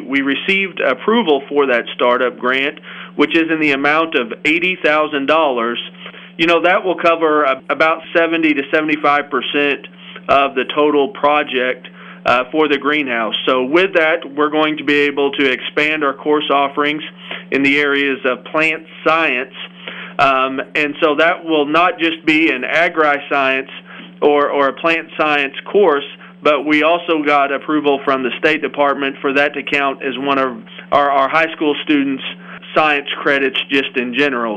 we received approval for that startup grant, which is in the amount of $80,000. That will cover about 70 to 75% of the total project for the greenhouse. So with that, we're going to be able to expand our course offerings in the areas of plant science. And so that will not just be an agri-science or a plant science course, but we also got approval from the State Department for that to count as one of our high school students' science credits just in general.